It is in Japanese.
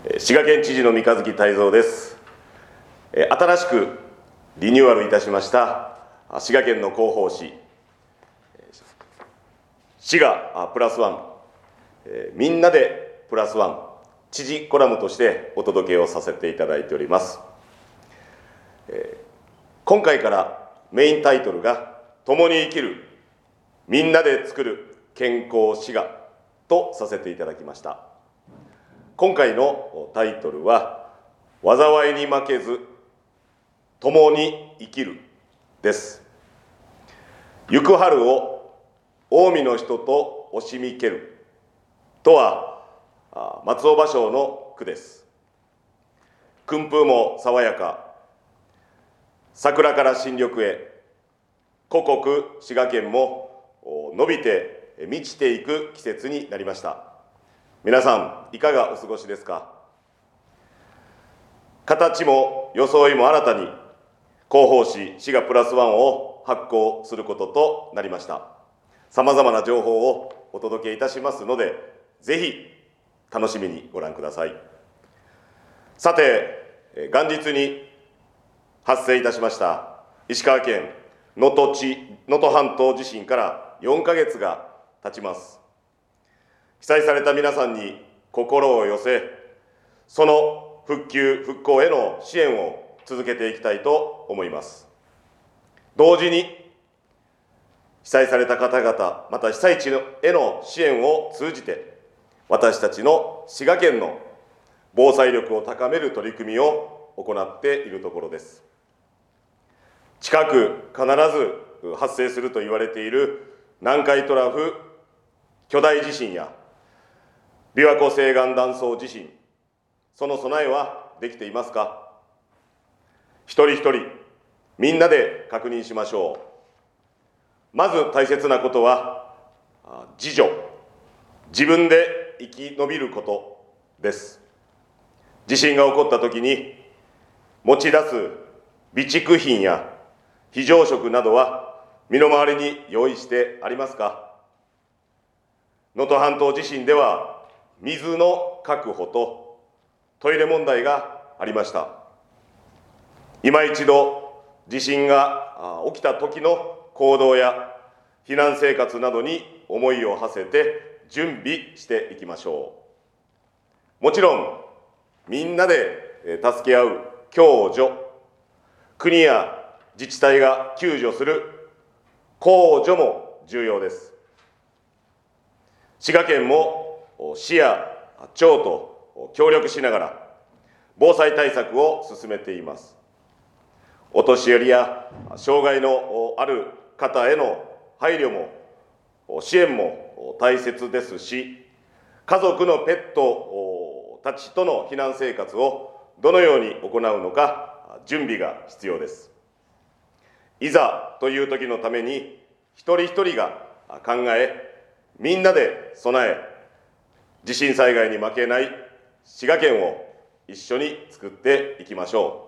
滋賀県知事の三日月泰造です。新しくリニューアルいたしました滋賀県の広報誌滋賀プラスワン、みんなでプラスワン知事コラムとしてお届けをさせていただいております。今回からメインタイトルが共に生きるみんなで作る健康滋賀とさせていただきました。今回のタイトルは災いに負けず共に生きるです。行く春を近江の人と惜しみけるとは松尾芭蕉の句です。訓風も爽やか、桜から新緑へ、故国滋賀県も伸びて満ちていく季節になりました。皆さんいかがお過ごしですか。形も装いも新たに広報誌滋賀プラスワンを発行することとなりました。さまざまな情報をお届けいたしますので、ぜひ楽しみにご覧ください。さて、元日に発生いたしました石川県能登半島地震から4ヶ月が経ちます。被災された皆さんに心を寄せ、その復旧・復興への支援を続けていきたいと思います。同時に、被災された方々、また被災地への支援を通じて、私たちの滋賀県の防災力を高める取り組みを行っているところです。近く必ず発生すると言われている南海トラフ巨大地震や琵琶湖西岸断層地震、その備えはできていますか。一人一人みんなで確認しましょう。まず大切なことは自助、自分で生き延びることです。地震が起こったときに持ち出す備蓄品や非常食などは身の回りに用意してありますか。能登半島地震では水の確保とトイレ問題がありました。今一度地震が起きた時の行動や避難生活などに思いを馳せて準備していきましょう。もちろんみんなで助け合う共助、国や自治体が救助する公助も重要です。滋賀県も市や町と協力しながら防災対策を進めています。お年寄りや障害のある方への配慮も支援も大切ですし、家族のペットたちとの避難生活をどのように行うのか準備が必要です。いざという時のために一人一人が考え、みんなで備え、地震災害に負けない滋賀県を一緒に作っていきましょう。